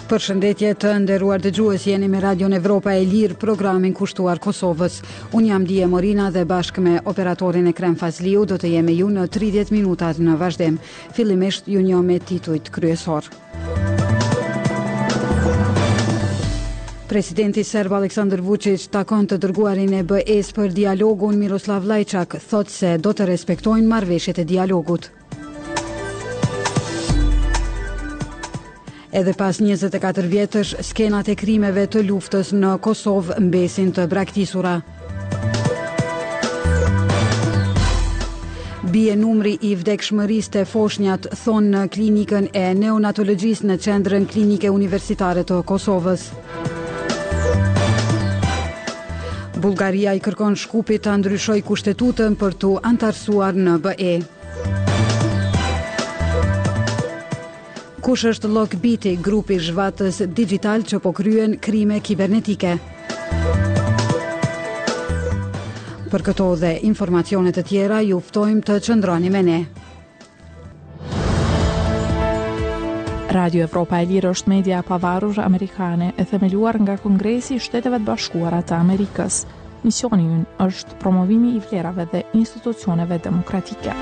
Përshëndetje të nderuar dëgjues, jeni me Radion Evropa e Lirë, programin kushtuar Kosovës. Unë jam Dije Morina dhe bashkë me operatorin Ekrem Fazliu do të jemi ju në 30 minutat në vazhdim. Fillimisht ju njoh me titujt kryesor. Presidenti serb Aleksandar Vučić takon të dërguarin e BE-s për dialogun Miroslav Lajčak, thot se do të respektojnë marrëveshjet e dialogut. Edhe pas 24 vjetësh, skenat e krimeve të luftës në Kosovë mbesin të braktisura. Bie numri i vdekshmërisë të foshnjat, thonë në klinikën e neonatologjisë në qendrën klinike universitare të Kosovës. Bullgaria i kërkon Shkupit të ndryshojë kushtetutën për t'u antarësuar në BE. Kush është Lockbiti, grupi zhvatës digital që po kryen krime kibernetike? Për këto dhe informacionet të tjera, ju ftojmë të qëndroni me ne. Radio Evropa e Lirë është media e pavarur amerikane e themeluar nga Kongresi i Shteteve të Bashkuara të Amerikës. Misioni ynë është promovimi i vlerave dhe institucioneve demokratike.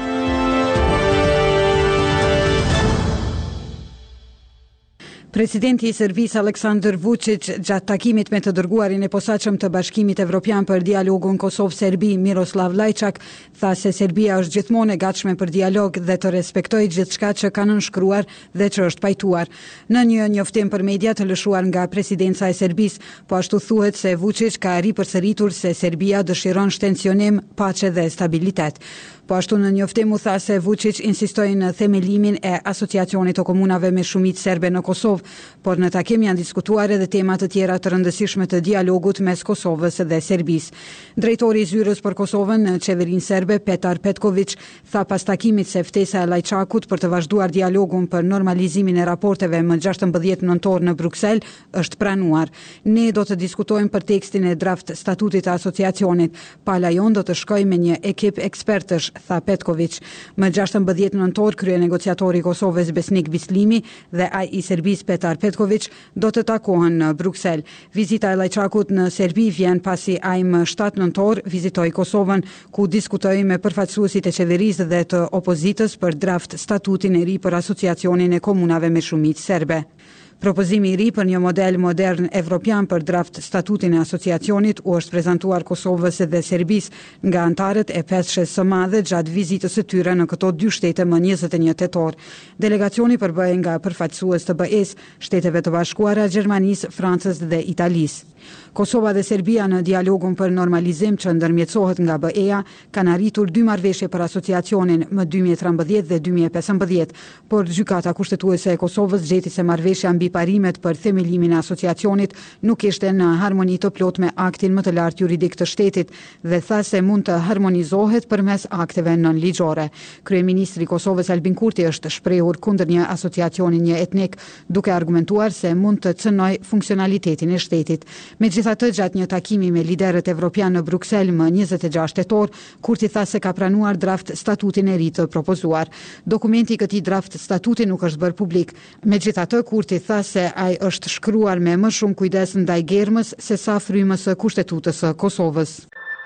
Presidenti i Serbisë Aleksandar Vučić gjatë takimit me të dërguarin e posaçëm të Bashkimit Evropian për dialogun Kosovë-Serbi Miroslav Lajčak tha se Serbia është gjithmonë e gatshme për dialog dhe të respektojë gjithçka që ka nënshkruar dhe që është pajtuar. Në një njoftim për media të lëshuar nga presidenca e Serbisë, po ashtu thuhet se Vučić ka ripërsëritur se Serbia dëshiron shtensionim, paqe dhe stabilitet. Po ashtu në njoftim u tha se Vučić insistoi në themelimin e asociacionit të komunave me shumicë serbe në Kosovë, por në takim janë diskutuar edhe tema të tjera të rëndësishme të dialogut mes Kosovës dhe Serbisë. Drejtori i zyrës për Kosovën në qeverinë serbe, Petar Petković, tha pas takimit se ftesa e Lajčakut për të vazhduar dialogun për normalizimin e raporteve më 16 nëntor në Bruksel është pranuar. Ne do të diskutojmë për tekstin e draft statutit të asociacionit. Pala jon do të shkojë me një ekip ekspertësh, tha Petković. Më 16 nëntor kryenegociatori i Kosovës Besnik Bislimi dhe ai i Serbisë Petar Petković do të takohen në Bruksel. Vizita e Lajčakut në Serbi vjen pasi ai më 7 nëntor vizitoi Kosovën, ku diskutoi me përfaqësuesit e qeverisë dhe të opozitës për draft statutin e ri për asociacionin e komunave me shumicë serbe. Propozimi i ri për një model modern evropian për draft statutin e asociacionit u është prezantuar Kosovës dhe Serbisë nga antarët e 5 së madhe gjatë vizitës së tyre në këto dy shtete më 21 tetor. Delegacioni përbëhej nga përfaqësues të BE-s, Shteteve të Bashkuara, Gjermanisë, Francës dhe Italisë. Kosova dhe Serbia në dialogun për normalizim që ndërmjetësohet nga BE-ja kanë arritur 2 marrëveshje për asociacionin më 2013 dhe 2015, por gjykata kushtetuese e Kosovës gjeti se marrëveshja mbi parimet për themelimin e asociacionit nuk ishte në harmoni të plot me aktin më të lartë juridik të shtetit dhe tha se mund të harmonizohet përmes akteve nënligjore. Kryeministri i Kosovës Albin Kurti është shprehur kundër një asociacioni një etnik, duke argumentuar se mund të cënojë funksionalitetin e shtetit. Megjithatë, gjatë një takimi me liderët evropian në Bruksel më 26 tetor, Kurti tha se ka pranuar draft statutin e ri të propozuar. Dokumenti i këtij draft statuti nuk është bërë publik. Megjithatë, Kurti tha se ai është shkruar me më shumë kujdes ndaj germës se sa frymës së kushtetutës së Kosovës.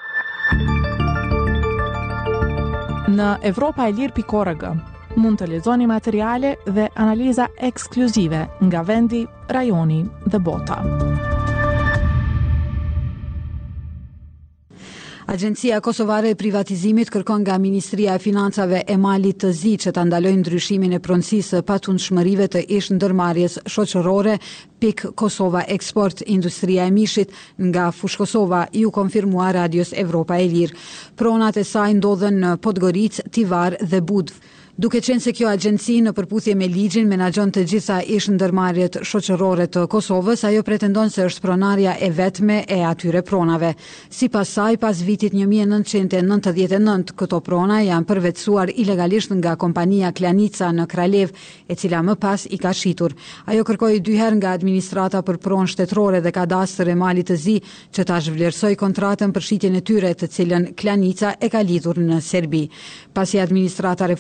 Në evropaelir.org mund të lexoni materiale dhe analiza ekskluzive nga vendi, rajoni dhe bota. Agjencia Kosovare e Privatizimit kërkon nga Ministria e Financave e Malit të Zi që ta ndalojë ndryshimin e pronësisë së patundshmërive të ish ndërmarrjes shoqërore PIK Kosova Export Industria e Mishit nga Fush Kosova, ju konfirmua Radios Evropa e Lirë. Pronat e saj ndodhen në Podgoricë, Tivar dhe Budv. Duke qenë se kjo agjenci në përputhje me ligjin menaxhon të gjitha ish ndërmarrjet shoqërore të Kosovës, ajo pretendon se është pronarja e vetme e atyre pronave. Sipas saj, pas vitit 1999, këto prona janë përvetësuar ilegalisht nga kompania Klanica në Kralev, e cila më pas i ka shitur. Ajo kërkoi 2 herë nga administrata për pronë shtetërore dhe kadastër e Malit të Zi që ta zhvlerësoj kontratën për shitjen e tyre, të cilën Klanica e ka lidhur në Serbi. Pasi administrata refuzoi,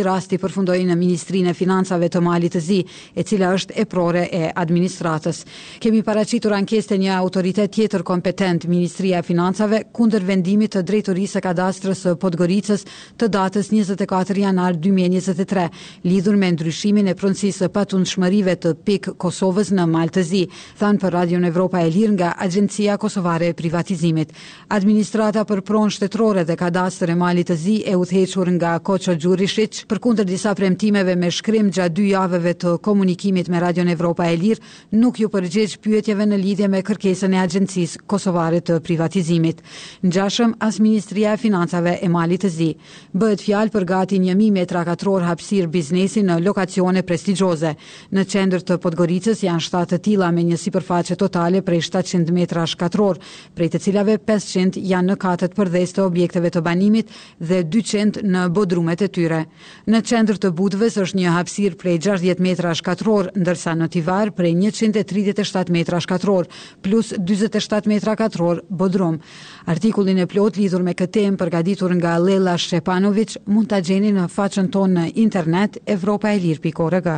rasti përfundoi në Ministrinë e Financave të Malit të Zi, e cila është e prore e administratës. Kemi paraqitur ankesë të një autoritet tjetër kompetent, Ministria e Financave, kundër vendimit të Drejtorisë së Kadastrës së Podgoricës të datës 24 janar 2023, lidhur me ndryshimin e pronësisë së patundshmërive të PIK Kosovës në Malë të Zi, thanë për Radion Evropa e Lirë nga Agjencia Kosovare e Privatizimit. Administrata për pronë shtetërore dhe kadastër e Malit të Zi e udhëhequr nga Koço Gjurišić, përkundër disa premtimeve me shkrim gjatë 2 javëve të komunikimit me Radion Evropa e Lirë, nuk ju përgjigj pyetjeve në lidhje me kërkesën e Agjencisë Kosovare të Privatizimit. Ngjashëm as Ministria e Financave e Malit të Zi. Bëhet fjalë për gati 1000 metra katror hapësirë biznesi në lokacione prestigjioze. Në qendër të Podgoricës janë 7 të tilla me një sipërfaqe totale prej 700 metrash katror, prej të cilave 500 janë në katët përdes të objekteve të banimit dhe 200 në bodrumet e tyre. Në qendër të Budvës është një hapësirë prej 60 metrash katror, ndërsa në Tivar prej 137 metrash katror, plus 47 metra katror bodrum. Artikullin e plot lidhur me këtë temë përgatitur nga Lela Shepanović mund ta gjeni në faqen tonë në internet evropaelir.org.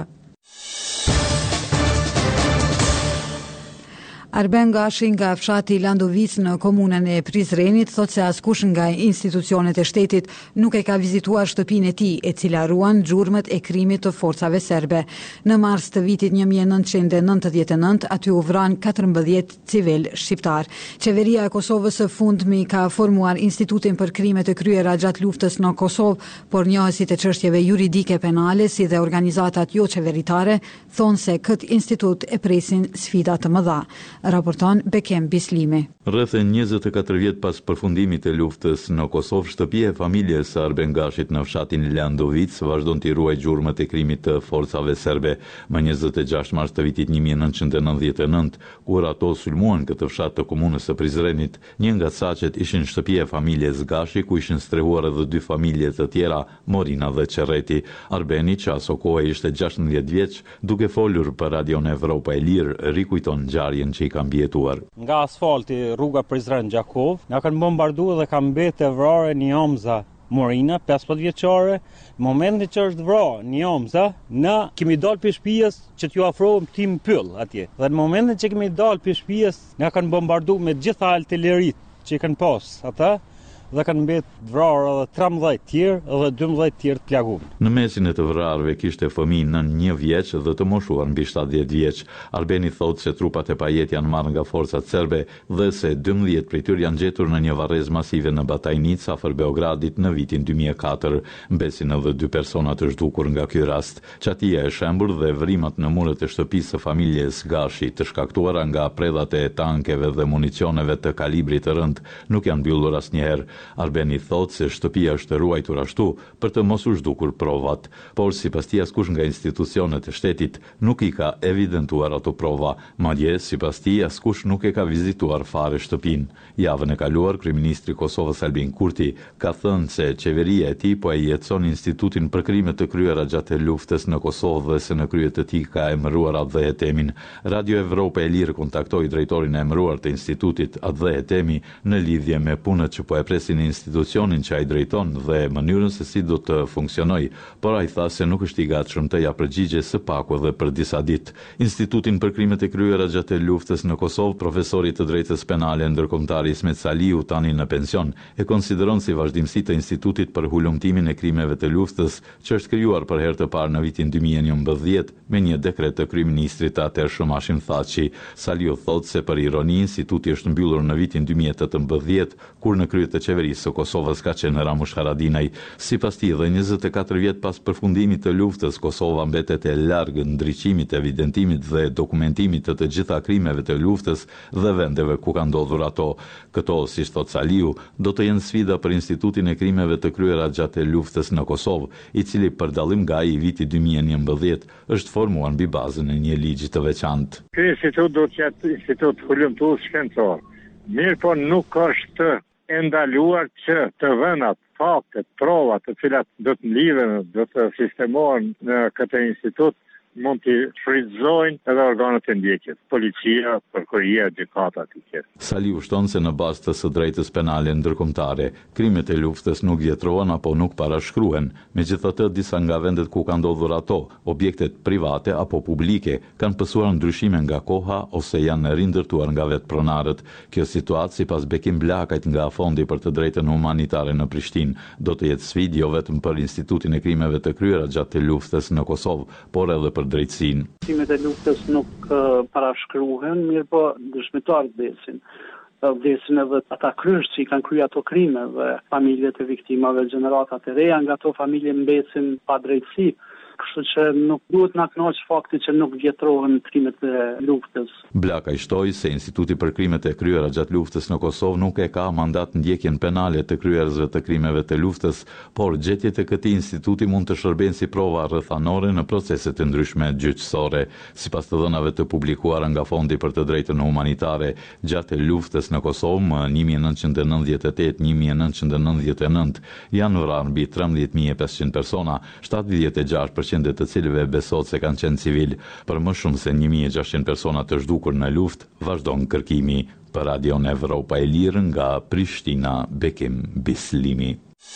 Arben Gashi nga fshati Landovic në komunën e Prizrenit thotë se askush nga institucionet e shtetit nuk e ka vizituar shtëpinë e tij, e cila ruan gjurmët e krimit të forcave serbe. Në mars të vitit 1999 aty u vran 14 civil shqiptar. Qeveria e Kosovës së fundmi ka formuar Institutin për krimet e kryera gjatë luftës në Kosovë, por njohësit e çështjeve juridike penale si dhe organizatat jo qeveritare thonë se këtë institut e presin sfida të mëdha. Raporton Bekem Bislimi. Rreth 24 vjet pas përfundimit të luftës në Kosovë, shtëpia e familjes së Arben Gashit në fshatin Landovic vazhdon të ruaj gjurmët e krimit të forcave serbe. Më 26 mars të vitit 1999, kur ato sulmuan këtë fshat të komunës së Prizrenit, një nga saqet ishin shtëpia e familjes Gashi, ku ishin strehuar edhe 2 familje të tjera, Morina dhe Qerreti. Arbeni, që aso kohë ishte 16 vjeç, duke folur për Radion Evropa e Lirë, rikujton ngjarjen që i kam bjetuar. Nga asfalti rruga Prizren Gjakov, na kanë bombarduar dhe ka mbetë vrarë një Omza Morina, 15 vjeçare. Në momentin që është vrarë një Omza, na kemi dalë për shtëpisë që t'ju afrohem tim pyll atje. Dhe në momentin që kemi dalë për shtëpisë, na kanë bombarduar me gjitha artilleritë që kanë pas ata, dhe kanë mbetë vrarë edhe 13 tjerë edhe 12 tjerë të plagum. Në mesin e të vrarëve kishte fëmijë nën 1 vjeç dhe të moshuar mbi 70 vjeç. Arbeni thotë se trupat e pajet janë marrë nga forcat serbe dhe se 12 prej tyre janë gjetur në një varrezë masive në Batajnic afër Beogradit në vitin 2004. Mbesin edhe 2 persona të zhdukur nga ky rast. Çatia e shembur dhe vrimat në muret e shtëpisë së familjes Gashi, të shkaktuara nga predhat e tankeve dhe municioneve të kalibrit të rënd, nuk janë mbyllur asnjëherë. Arbeni thotë se shtëpia është ruajtur ashtu për të mos u zhdukur provat, por sipas tij askush nga institucionet e shtetit nuk i ka evidentuar ato prova. Madje sipas tij askush nuk e ka vizituar fare shtëpinë. Javën e kaluar kryeministri i Kosovës Albin Kurti ka thënë se qeveria e tij po e jetson Institutin për krimet të kryera gjatë luftës në Kosovë dhe se në krye të tij ka emëruar Adhe Hetemi. Radio Evropa e Lirë kontaktoi drejtorin e emëruar të institutit Adhe Hetemi në lidhje me punët që po e presin institucionin që ai drejton dhe mënyrën se si do të funksionojë, por ai tha se nuk është i gatshëm të ja përgjigje së paku edhe për disa ditë. Institutin për krimet e kryera gjatë luftës në Kosovë, profesori të drejtës penale ndërkombëtari Ismet Saliu, tani në pension, e konsideron si vazhdimsi të institutit për hulumtimin e krimeve të luftës, që është krijuar për herë të parë në vitin 2011 me një dekret të kryeministrit të atëhershëm Hashim Thaçi. Saliu thotë se për ironi instituti është mbyllur në vitin 2018, kur në krye të qeverisë së Kosovës ka qenë Ramush Haradinaj. Sipas tij, dhe 24 vjet pas përfundimit të luftës, Kosova mbetet e largë ndriçimit, evidentimit dhe dokumentimit të gjitha krimeve të luftës dhe vendeve ku ka ndodhur ato. Këto, si thot Saliu, do të jenë sfida për Institutin e krimeve të kryera gjatë luftës në Kosovë, i cili për dallim nga ai i vitit 2011 është formuar mbi bazën e një ligji të veçantë. Ky institut do të jetë institut hulumtues shkencor. Mirë, po nuk është e ndaluar që të vënat, faktet, provat të cilat do të lidhen, do të sistemohen në këtë institut, mund t'i shfrytëzojnë edhe organet e ndjekjes, policia, prokuroria, gjykata etj. Saliu shton se në bazë të së drejtës penale ndërkombëtare, krimet e luftës nuk vjetrohen apo nuk parashkruhen. Megjithatë, disa nga vendet ku ka ndodhur ato, objektet private apo publike, kanë pësuar ndryshime nga koha ose janë rindërtuar nga vetë pronarët. Kjo situatë, sipas Bekim Blakajt nga Fondi për të drejtën humanitare në Prishtinë, do të jetë sfidë jo vetëm për Institutin e Krimeve të kryera gjatë luftës në Kosovë, por edhe për drejtësinë. Krimet e luftës nuk parashkruhen, mirë po dëshmitarët vdesin edhe ata kryerësit që kanë kryer ato krime dhe familjet e viktimave, gjeneratat e reja nga ato familje mbesin pa drejtësi. Kështu që nuk duhet na kënaq fakti që nuk vjetrohen krimet e luftës. Blakaj shtoi se Instituti për krimet e kryera gjatë luftës në Kosovë nuk e ka mandat ndjekjen penale të kryerësve të krimeve të luftës, por gjetjet e këtij instituti mund të shërbejnë si prova rrethanore në procese të ndryshme gjyqësore. Sipas të dhënave të publikuara nga Fondi për të drejtën humanitare, gjatë luftës në Kosovë më 1998-1999 janë vrarë mbi 13.500 persona, 76% të cilëve besohet se kanë qenë civil. Për më shumë se 1.600 persona të zhdukur në luftë, vazhdon kërkimi. Për Radion Evropa e Lirë nga Prishtina, Bekim Bislimi.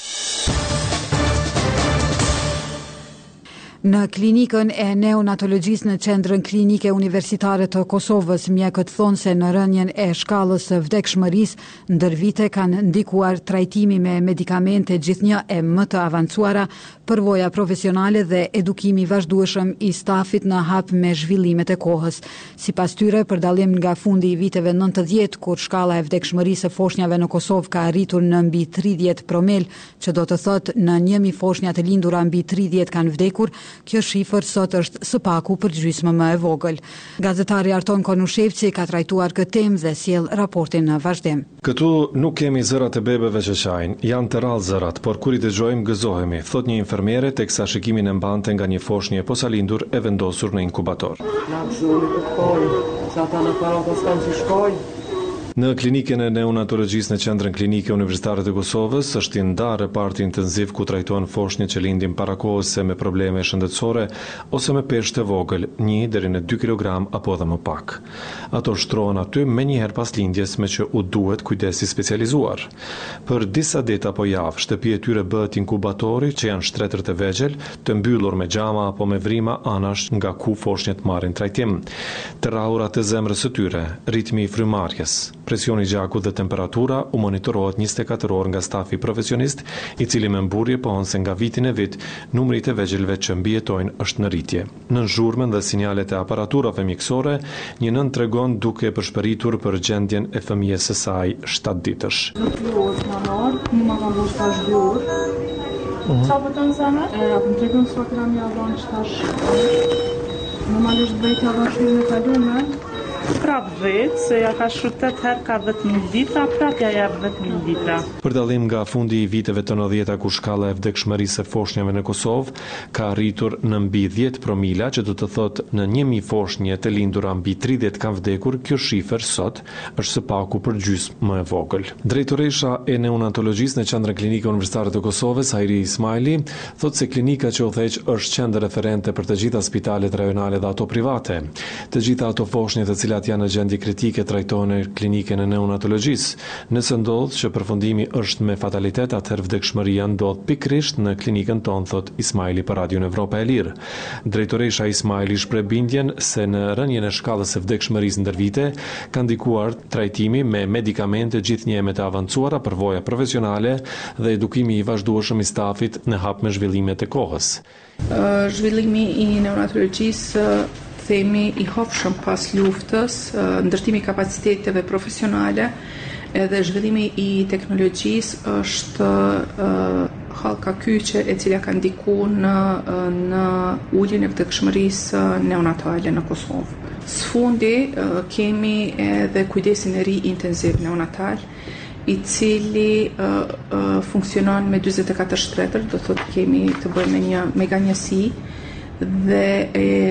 Në klinikën e neonatologjisë në Qendrën Klinike Universitare të Kosovës, mjekët thonë se në rënien e shkallës së vdekshmërisë ndër vite kanë ndikuar trajtimi me medikamente gjithnjë e më të avancuara, përvoja profesionale dhe edukimi vazhdueshëm i stafit në hap me zhvillimet e kohës. Sipas tyre, për dallim nga fundi i viteve 90, kur shkalla e vdekshmërisë së foshnjave në Kosovë ka arritur në mbi 30 promil, që do të thotë në 1.000 foshnja të lindura mbi 30 kanë vdekur, kjo shifër sot është së paku për gjysmë më e vogël. Gazetari Arton Konushevci ka trajtuar këtë temë dhe sjell raportin në vazhdim. Këtu nuk kemi zërat e bebeve që qajnë, janë të rrallë zërat, por kur i dëgjojmë gëzohemi, thot një infermiere teksa shikimin e mbante nga një foshnjë e posalindur e vendosur në inkubator. Në klinikën e neonatologjisë në Qendrën Klinike Universitare të Kosovës është i ndarë reparti intensiv ku trajtohen foshnjë që lindin para kohës se me probleme shëndetësore ose me peshë të vogël, 1 deri në 2 kg apo edhe më pak. Ato shtrohen aty menjëherë pas lindjes me që u duhet kujdesi specializuar. Për disa ditë apo javë, shtëpia e tyre bëhet inkubatori që janë shtretër të vegjël, të mbyllur me xhama apo me vrima anash nga ku foshnjët marrin trajtim. Terraurat e zemrës së tyre, ritmi i frymarrjes, presioni i gjakut dhe temperatura u monitorohet 24 orë nga stafi profesionist, i cili me mburje pohon se nga vitin e vit numri i të vegjëlve që mbijetojnë është në rritje. Në zhurmën dhe sinjalet e aparaturave mjekësore, një nën tregon duke e përshpëritur për gjendjen e fëmijës së saj 7 ditësh. Çfarë bën sana? Më tregon se ka më avon tash. Normalisht bëj të avashën e kalume. Prap vetë, se ja ka shrutet herë ka 10.000 dita, prap ja jep 10.000 dita. Për dallim nga fundi i viteve të 90-ta ku shkalla e vdekshmërisë së foshnjave në Kosovë ka arritur në mbi 10 promila, që do të thotë në 1.000 foshnje të lindura mbi 30 kanë vdekur, kjo shifër sot është së paku për gjysmë më e vogël. Drejtoresha e neonatologjisë në Qendrën Klinike Universitare të Kosovës, Hajri Ismaili, thotë se klinika që u theq është qendër referente për të gjitha spitalet rajonale dhe ato private. Të gjitha ato foshnje të cilat janë në gjendje kritike trajtohen në klinikën e neonatologjisë. Nëse ndodh që përfundimi është me fatalitet, atëherë vdekshmëria ndodh pikërisht në klinikën tonë, thot Ismaili për Radion Evropa e Lirë. Drejtoresha Ismaili shpreh bindjen se në rënien e shkallës së vdekshmërisë ndër vite ka ndikuar trajtimi me medikamente gjithnjë me të avancuara, përvoja profesionale dhe edukimi i vazhdueshëm i stafit në hap me zhvillimet e kohës. Zhvillimi i neonatologjisë themi i hapshëm pas luftës, ndërtimi i kapaciteteve profesionale edhe zhvillimi i teknologjisë është hallka kyçe e cila ka ndikuar në uljen e vdekshmërisë neonatale në Kosovë. Sfundi kemi edhe kujdesin e ri intensiv neonatal, i cili funksionon me 44 shtretër, do thotë kemi të bëjmë me një meganjësi dhe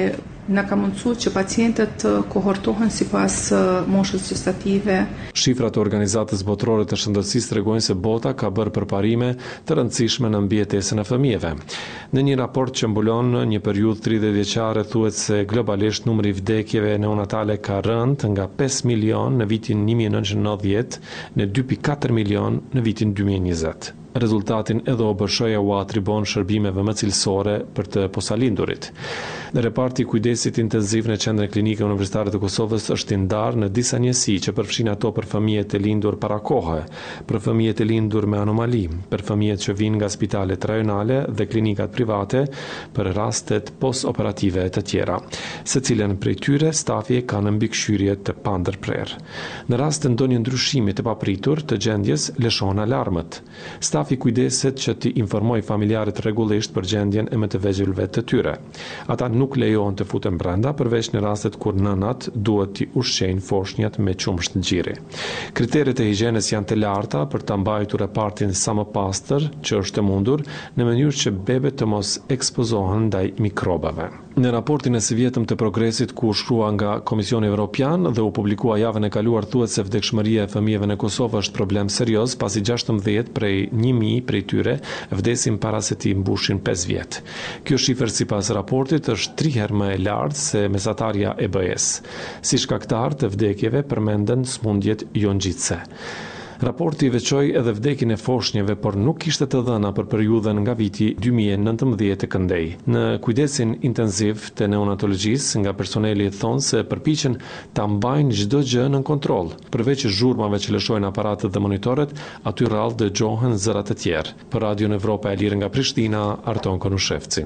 Na ka mundësuar që pacientët të kohortohen sipas moshës gestative. Shifrat e Organizatës Botërore të Shëndetësisë tregojnë se bota ka bërë përparime të rëndësishme në mbijetesën e fëmijëve. Në një raport që mbulon një periudhë 30 vjeçare thuhet se globalisht numri i vdekjeve neonatale ka rënë nga 5 milion në vitin 1990 në 2.4 milion në vitin 2020. Rezultatin edhe OBSH-ja u atribon shërbimeve më cilësore për të posalindurit. Reparti i kujdesit intenziv në Qendrën Klinike Universitare të Kosovës është i ndarë në disa njësi që përfshin ato për fëmijët e lindur para kohe, për fëmijët e lindur me anomali, për fëmijët që vinë nga spitalet rajonale dhe klinikat private, për rastet post-operative të tjera. Secilën prej tyre stafi ka në mbikëqyrje të pandërprer. Në rast të ndonjë ndryshimi të papritur të gjendjes, lëshon alarmët. Stafi kujdeset që t'i informoj familjarët rregullisht për gjendjen e më të vegjëlve të tyre. Ata nuk lejohen të futen brenda përveç në rastet kur nënat duhet t'i ushqejnë foshnjat me qumësht ngjiri. Kriteret e higjienës janë të larta për ta mbajtur repartin sa më pastër që është e mundur në mënyrë që bebet të mos ekspozohen ndaj mikrobave. Në raportin e së vjetëm të progresit ku u shkrua nga Komisioni Evropian dhe u publikua javën e kaluar thuhet se vdekshmëria e fëmijëve në Kosovë është problem serioz pasi 16 prej 1000 prej tyre vdesin para se t'i mbushin 5 vjet. Kjo shifër sipas raportit është 3 herë më e lartë se mesatarja e BE-s. Si shkaktar të vdekjeve përmenden smundjet jo ngjitse. Raporti veçoi edhe vdekjen e foshnjeve, por nuk kishte të dhëna për periudhën nga viti 2019 të këndej. Në kujdesin intenziv të neonatologjisë, nga personeli thonë se përpiqen ta mbajnë çdo gjë në kontroll. Përveç zhurmave që lëshojnë aparatet dhe monitoret, aty rrallë dëgjohen zërat e tjerë. Për Radion Evropa e Lirë nga Prishtina, Arton Konushevci.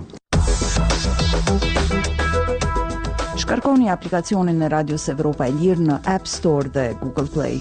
Shkarkoni aplikacionin e Radios Evropa e Lirë në App Store dhe Google Play.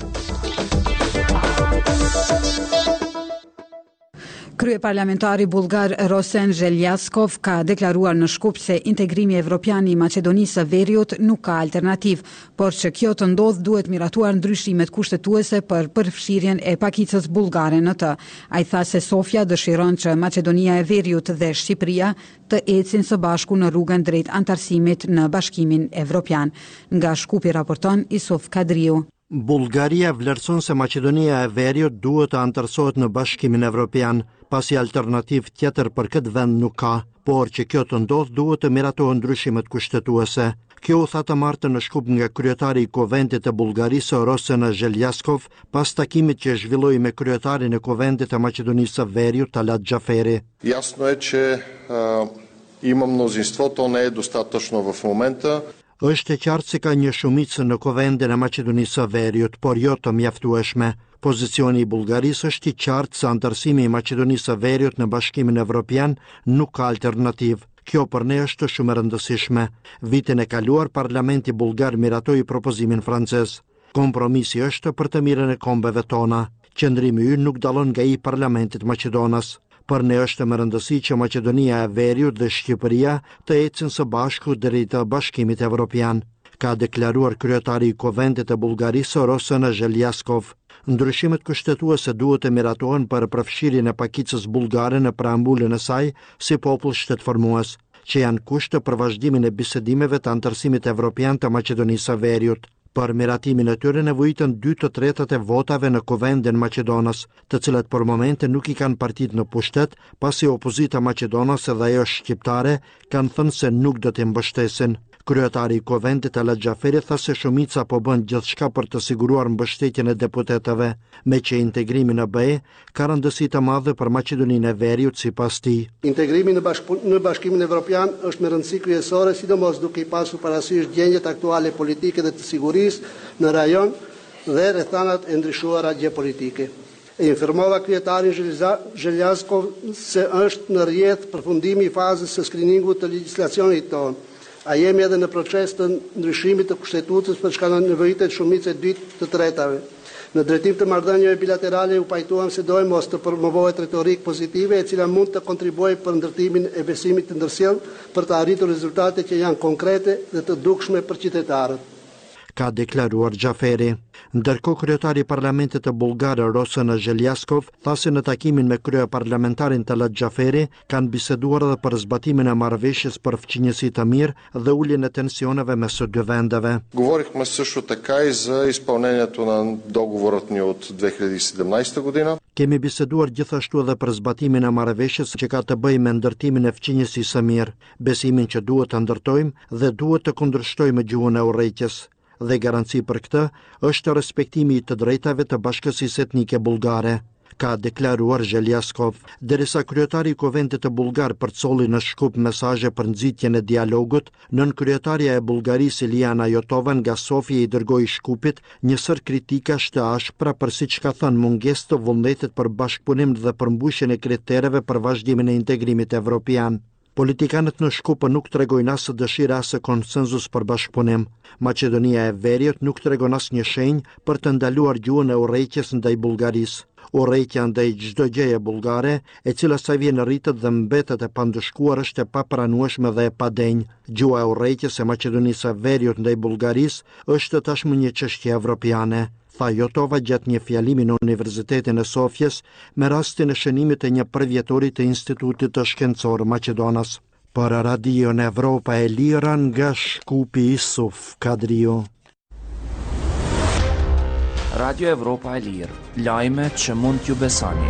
Kryeparlamentari bullgar Rosen Zhelyaskov ka deklaruar në Shkup se integrimi evropian i Maqedonisë së Veriut nuk ka alternativë, por që kjo të ndodh duhet miratuar ndryshimet kushtetuese për përfshirjen e pakicës bullgare në të. Ai tha se Sofia dëshiron që Maqedonia e Veriut dhe Shqipëria të ecin së bashku në rrugën drejt antarësimit në Bashkimin Evropian. Nga Shkupi raporton Isuf Kadriu. Bullgaria vlerëson se Maqedonia e Veriut duhet të antarësohet në Bashkimin Evropian, pasi alternativë tjetër për këtë vend nuk ka, por që kjo të ndodh duhet të miratohen ndryshimet kushtetuese. Kjo u tha të martën në Shkup nga kryetari i Koventit të Bullgarisë Rosen Zhelyaskov pas takimit që zhvilloi me kryetarin e Koventit të Maqedonisë së Veriut Talat Xhaferi. Ясно е, че има мнозинство, то не е достатъчно в момента. Është e qartë se ka një shumicë në Kovendin e Maqedonisë së Veriut, por jo të mjaftueshme. Pozicioni i Bullgarisë është i qartë se antarësimi i Maqedonisë së Veriut në Bashkimin Evropian nuk ka alternativë. Kjo për ne është shumë e rëndësishme. Vitin e kaluar Parlamenti bullgar miratoi propozimin francez. Kompromisi është për të mirën e kombeve tona. Qëndrimi ynë nuk dallon nga i Parlamentit Maqedonas. Për ne është më rëndësi që Maqedonia e Veriut dhe Shqipëria të ecin së bashku drejt Bashkimit Evropian, ka deklaruar kryetari i Koventit të Bullgarisë Rosen Zhelyaskov. Ndryshimet kushtetuese duhet të miratohen për përfshirjen e pakicës bullgare në preambulën e saj si popull shtetformues, që janë kushte për vazhdimin e bisedimeve të antarësimit evropian të Maqedonisë së Veriut. Për miratimin e tyre nevojitën 2/3 e votave në Kovendin Maqedonas, të cilat për momente nuk i kanë partit në pushtet, pasi opozita Maqedonas edhe ajo shqiptare kanë thënë se nuk do t'i mbështesin. Kryetari i Kovendit Talat Xhaferi tha se shumica po bën gjithçka për të siguruar mbështetjen e deputetëve, me që integrimi në BE ka rëndësi të madhe për Maqedoninë e Veriut sipas tij. Integrimi në Bashkimin Evropian është me rëndësi kryesore, sidomos duke i pasur parasysh gjendjet aktuale politike dhe të sigurisë në rajon dhe rrethanat e ndryshuara gjeopolitike. E informova kryetarin Zhelyaskov se është në rrjedh përfundimi i fazës së skriningut të legjislacionit tonë. A jemi edhe në proces të ndryshimit të kushtetutës për çka nevojitet shumicë e 2/3. Në drejtim të marrëdhënieve bilaterale u pajtuam se dojmë mos të promovohet retorikë pozitive e cila mund të kontribuojë për ndërtimin e besimit të ndërsjellë për të arritur rezultate që janë konkrete dhe të dukshme për qytetarët. ka deklaruar Xhaferi. Ndërkohë kryetari i parlamentit të bullgar Rosen Zheljaskov tha se në takimin me kryeparlamentarin Talat Xhaferi kanë biseduar edhe për zbatimin e marrëveshjes për fqinjësi të mirë dhe uljen e tensioneve mes së dy vendeve. Говорихме също така и за изпълнението на договорът ни от 2017 година. Kemi biseduar gjithashtu edhe për zbatimin e marrëveshjes që ka të bëjë me ndërtimin e fqinjësisë së mirë, besimin që duhet të ndërtojmë dhe duhet të kundërshtojmë gjuhën e urrëqjes. Dhe garanci për këtë është respektimi i të drejtave të bashkësisë etnike bullgare, ka deklaruar Zheljaskov, derisa kryetari i Kuventit të Bullgar përcolli në Shkup mesazhe për nxitjen e dialogut, nën kryetaria e Bullgarisë Iliana Jotova nga Sofia i dërgoi Shkupit një sër kritikash të ashpra për siç ka thënë mungesë të vullnetit për bashkëpunim dhe përmbushjen e kritereve për vazhdimin e integrimit evropian. Politikanët në Shkup nuk tregojnë as dëshira as konsenzus për bashkëpunim. Maqedonia e Veriut nuk tregon asnjë shenjë për të ndaluar gjuhën e urrëqjes ndaj Bullgarisë. Urrëqja ndaj çdo gjëje bullgare, e cila sa vjen rritet dhe mbetet e pandëshkuar, është e papranueshme dhe e padenjë. Gjuha e urrëqjes e Maqedonisë së Veriut ndaj Bullgarisë është tashmë një çështje evropiane, tha Jotova gjatë një fjalimi në Universitetin e Sofjes me rastin e shënimit të një përvjetori të Institutit të Shkencor Maqedonas. Për Radion Evropa e Lira nga Shkupi Isuf Kadrio. Radio Evropa e Lirë, lajme që mund t'ju besoni.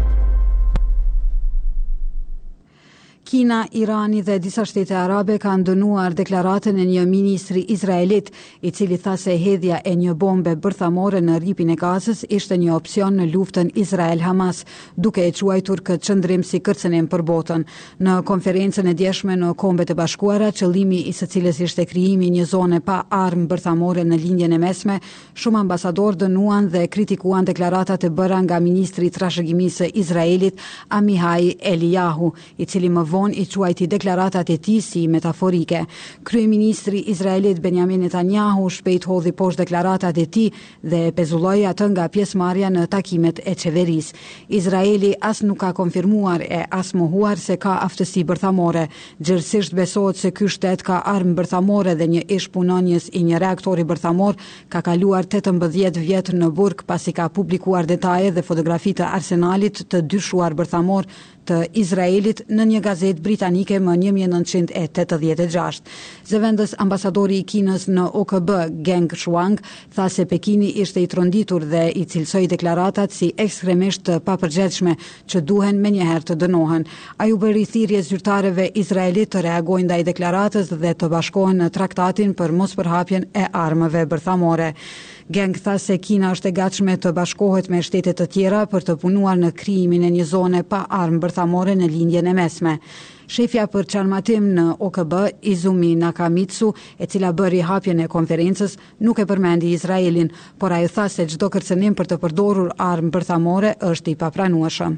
Kina, Irani dhe disa shtete arabe kanë dënuar deklaratën e një ministri izraelit, i cili tha se hedhja e një bombe bërthamore në rripin e Gazës ishte një opcion në luftën Izrael-Hamas, duke e quajtur këtë qëndrim si kërcënim për botën. Në konferencën e djeshme në Kombet e Bashkuara, qëllimi i së cilës ishte krijimi një zone pa armë bërthamore në lindjen e mesme, shumë ambasador dënuan dhe kritikuan deklaratat e bëra nga ministri i trashëgimisë së Izraelit Amihai Eliyahu, i cili më vonë i quajti deklaratat e tij si metaforike. Kryeministri izraelit Benjamin Netanyahu shpejt hodhi poshtë deklaratat e tij dhe pezulloi atë nga pjesëmarrja në takimet e qeverisë. Izraeli as nuk ka konfirmuar e as mohuar se ka aftësi bërthamore. Gjithsesi besohet se ky shtet ka armë bërthamore dhe një ish punonjës i një reaktori bërthamor ka kaluar 18 vjet në burg pasi ka publikuar detaje dhe fotografi të arsenalit të dyshuar bërthamor të Izraelit në një gazetë britanike më 1986. Zëvendës ambasadori i Kinës në OKB, Geng Shuang, tha se Pekini ishte i tronditur dhe i cilsoi deklaratat si ekstremisht të papërgjegjshme që duhen menjëherë të dënohen. Ai u bëri thirrje zyrtarëve izraelit të reagojnë ndaj deklaratës dhe të bashkohen në traktatin për mospërhapjen e armëve bërthamore. Geng tha se Kina është e gatshme të bashkohet me shtete të tjera për të punuar në krijimin e një zone pa armë bërthamore në lindjen e mesme. Shefja për çarmatim në OKB, Izumi Nakamitsu, e cila bëri hapjen e konferencës, nuk e përmendi Izraelin, por ai tha se çdo kërcënim për të përdorur armë bërthamore është i papranueshëm.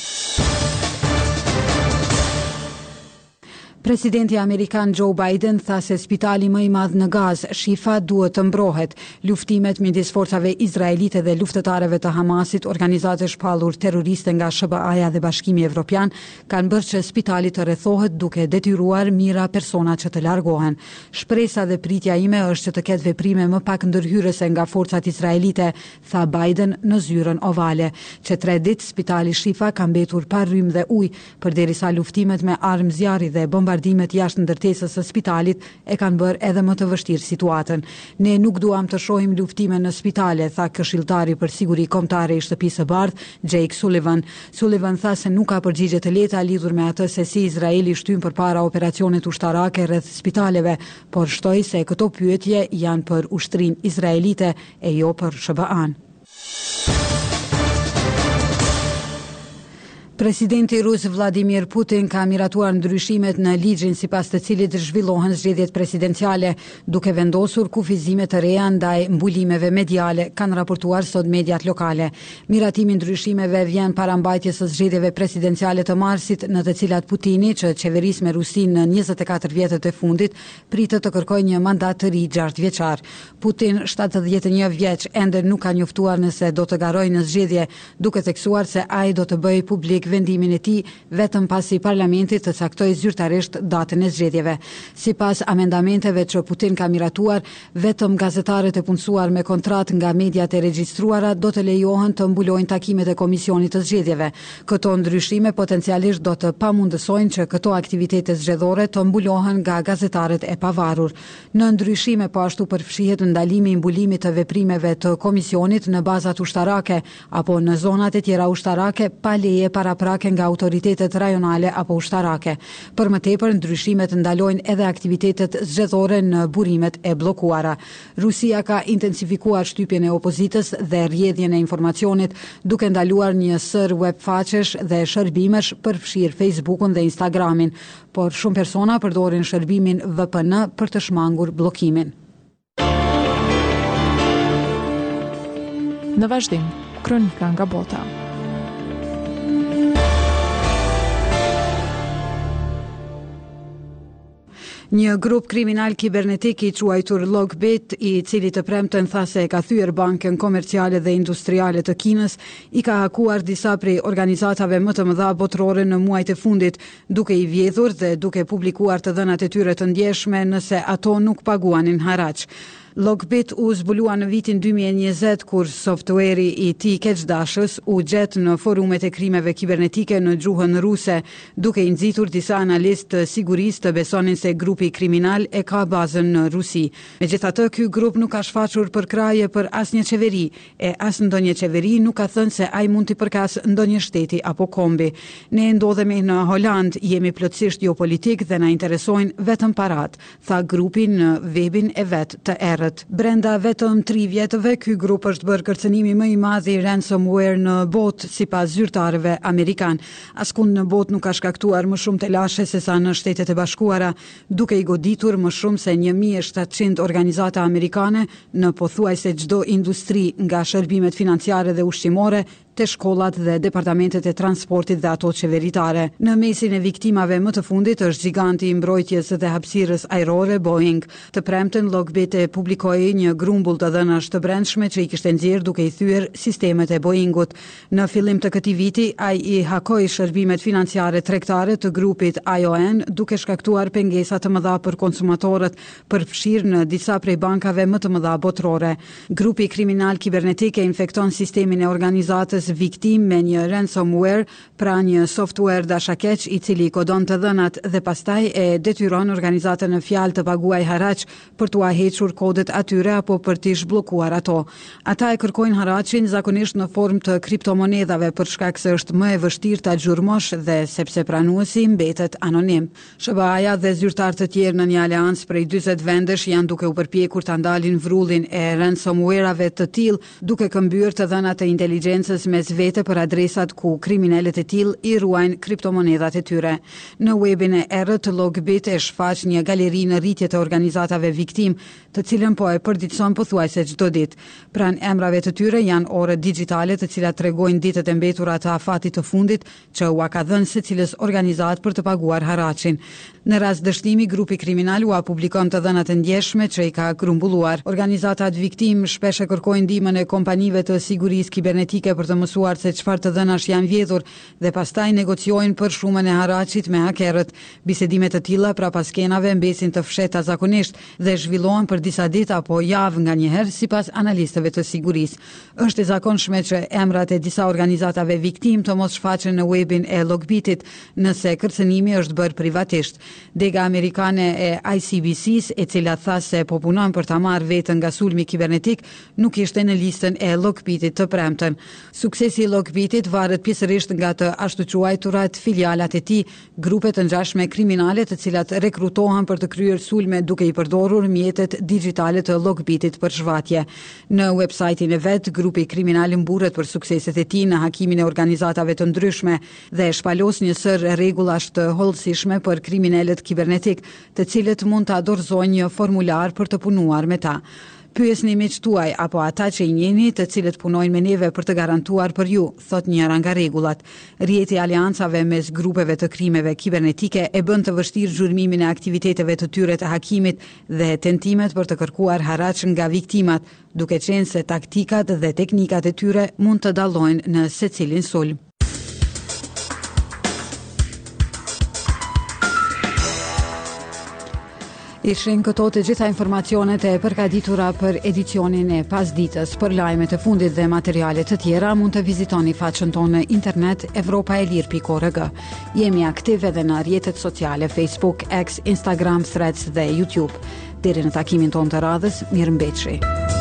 Presidenti Amerikan Joe Biden tha se spitali më i madh në Gazë, Shifa, duhet të mbrohet. Luftimet midis forcave izraelite dhe luftëtarëve të Hamasit, organizate shpallur terroriste nga SBA-ja dhe Bashkimi Evropian, kanë bërë që spitali të rrethohet duke detyruar mijëra persona që të largohen. Shpresa dhe pritja ime është që të ketë veprime më pak ndërhyrëse nga forcat izraelite, tha Biden në zyrën ovale. Që 3 ditë spitali Shifa ka mbetur pa rrymë dhe ujë, përderisa luftimet me armë zjarri dhe bombardimet jashtë ndërtesës së spitalit e kanë bërë edhe më të vështirë situatën. Ne nuk duam të shohim luftime në spitale, tha këshilltari për siguri kombëtare i Shtëpisë së Bardhë, Jake Sullivan. Sullivan tha se nuk ka përgjigje të lehta lidhur me atë se si Izraeli shtyn përpara operacionet ushtarake rreth spitaleve, por shtoi se këto pyetje janë për ushtrinë izraelite e jo për SBA-n. Presidenti rus Vladimir Putin ka miratuar ndryshimet në ligjin sipas të cilit zhvillohen zgjedhjet presidenciale, duke vendosur kufizime të reja ndaj mbulimeve mediale, kanë raportuar sot mediat lokale. Miratimi ndryshimeve vjen para mbajtjes së zgjedhjeve presidenciale të marsit, në të cilat Putini, që qeveris me Rusinë në 24 vjetët e fundit, pritet të kërkojë një mandat të ri 6 vjeçar. Putin, 71 vjeç, ende nuk ka njoftuar nëse do të garojë në zgjedhje, duke theksuar se ai do të bëjë publik vendimin e tij vetëm pasi parlamenti të caktojë zyrtarisht datën e zgjedhjeve. Sipas amendamenteve që Putin ka miratuar, vetëm gazetarët e punësuar me kontratë nga mediat e regjistruara do të lejohen të mbulojnë takimet e komisionit të zgjedhjeve. Këto ndryshime potencialisht do të pamundësojnë që këto aktivitete zgjedhore të mbulohen nga gazetarët e pavarur. Në ndryshime po ashtu përfshihet ndalimi i mbulimit të veprimeve të komisionit në bazat ushtarake apo në zonat e tjera ushtarake pa leje paraprake nga autoritetet rajonale apo ushtarake. Për më tepër, ndryshimet ndalojnë edhe aktivitetet zgjedhore në burimet e bllokuara. Rusia ka intensifikuar shtypjen e opozitës dhe rrjedhjen e informacionit, duke ndaluar një sër web faqesh dhe shërbimesh përfshirë Facebookun dhe Instagramin, por shumë persona përdorin shërbimin VPN për të shmangur bllokimin. Në vazhdim, kronika nga bota. Një grup kriminal kibernetik i quajtur Logbit, i cili të premten tha se ka thyer bankën komerciale dhe industriale të Kinës, i ka hakuar disa prej organizatave më të mëdha botërore në muajt e fundit, duke i vjedhur dhe duke publikuar të dhënat e tyre të ndjeshme nëse ato nuk paguanin haraq. Logbit u zbulua në vitin 2020 kur software i tij keqdashës u gjet në forumet e krimeve kibernetike në gjuhën ruse, duke i nxitur disa analistë të sigurisë të besonin se grupi kriminal e ka bazën në Rusi. Megjithatë, ky grup nuk ka shfaqur përkraje për asnjë qeveri, e as ndonjë qeveri nuk ka thënë se ai mund t'i përkas ndonjë shteti apo kombi. Ne ndodhemi në Holand, jemi plotësisht jo politik dhe na interesojnë vetëm parat, tha grupi në webin e vet të errët. Brenda vetëm 3 vjetëve, ky grup është bërë kërcënimi më i madh i ransomware në botë sipas zyrtarëve amerikan. Askund në botë nuk ka shkaktuar më shumë telashe se sa në Shtetet e Bashkuara, duke i goditur më shumë se 1700 organizata amerikane në pothuajse çdo industri, nga shërbimet financiare dhe ushqimore te shkollat dhe departamentet e transportit dhe ato qeveritare. Në mesin e viktimave më të fundit është giganti i mbrojtjes dhe hapësirës ajrore Boeing. Të premten Logbit e publikoi një grumbull të dhënash të brendshme që i kishte nxjerrë duke i thyer sistemet e Boeingut. Në fillim të këtij viti, ai i hakoi shërbimet financiare tregtare të grupit ION, duke shkaktuar pengesa të mëdha për konsumatorët, përfshirë në disa prej bankave më të mëdha botërore. Grupi kriminal kibernetik e infekton sistemin e organizatës viktim me një ransomware, pra një software dashakeq i cili kodon të dhënat dhe pastaj e detyron organizatën në fjalë të paguajë haraq për t'u hequr kodet atyre apo për t'i zhbllokuar ato. Ata e kërkojnë haraqin zakonisht në formë të kriptomonedhave për shkak se është më e vështirë ta gjurmosh dhe sepse pranuesi mbetet anonim. SBA-ja dhe zyrtar të tjerë në një aleancë prej 40 vendesh janë duke u përpjekur ta ndalin vrullin e ransomware-ave të tillë, duke këmbyer të dhënat e inteligjencës mes vete për adresat ku kriminalet e tillë i ruajnë kriptomonedat e tyre. Në webin e errët, Logbit e shfaq një galeri në rritje të organizatave viktim, të cilën po e përditson pothuajse çdo ditë. Pranë emrave të tyre janë orët digjitale të cilat tregojnë ditët e mbetura të afatit të fundit që ua ka dhënë secilës organizat për të paguar haraqin. Në rast dështimi, grupi kriminal ua publikon të dhënat e ndjeshme që i ka grumbulluar. Organizatat viktim shpesh e kërkojnë ndihmën e kompanive të sigurisë kibernetike për të mësuar se çfarë të dhënash janë vjedhur dhe pastaj negociojnë për shumën e haraqit me hakerët. Bisedime të tilla prapas skenave mbesin të fshehta zakonisht dhe zhvillohen për disa ditë apo javë nganjëherë sipas analistëve të sigurisë. Është e zakonshme që emrat e disa organizatave viktim të mos shfaqen në webin e Logbitit nëse kërcënimi është bërë privatisht. Dega amerikane e ICBC-s, e cila tha se po punon për ta marrë veten nga sulmi kibernetik, nuk ishte në listën e Logbitit të premten. Suksesi i Logbitit varet pjesërisht nga të ashtu quajturat filialat e tij, grupe të ngjashme kriminale të cilat rekrutohen për të kryer sulme duke i përdorur mjetet digjitale të Logbitit për zhvatje. Në websajtin e vet, grupi kriminal mburret për sukseset e tij në hakimin e organizatave të ndryshme dhe shpalos një sër rregullash të hollësishme për kriminalet kibernetik, të cilët mund ta dorëzojnë një formular për të punuar me ta. Pyesni miqtë tuaj apo ata që i njihni të cilët punojnë me neve për të garantuar për ju, thot njëra nga rregullat. Rrjeti i aleancave mes grupeve të krimeve kibernetike e bën të vështirë zhurmimin e aktiviteteve të tyre të hakimit dhe tentimet për të kërkuar haraq nga viktimat, duke qenë se taktikat dhe teknikat e tyre mund të dallojnë në secilin sulm. Ishin këto të gjitha informacionet e përgatitura për edicionin e pasdites. Për lajmet e fundit dhe materiale të tjera mund të vizitoni faqen tonë në internet evropaelir.org. Jemi aktiv edhe në rrjetet sociale Facebook, X, Instagram, Threads dhe YouTube. Deri në takimin tonë të radhës, mirëmbëjtje.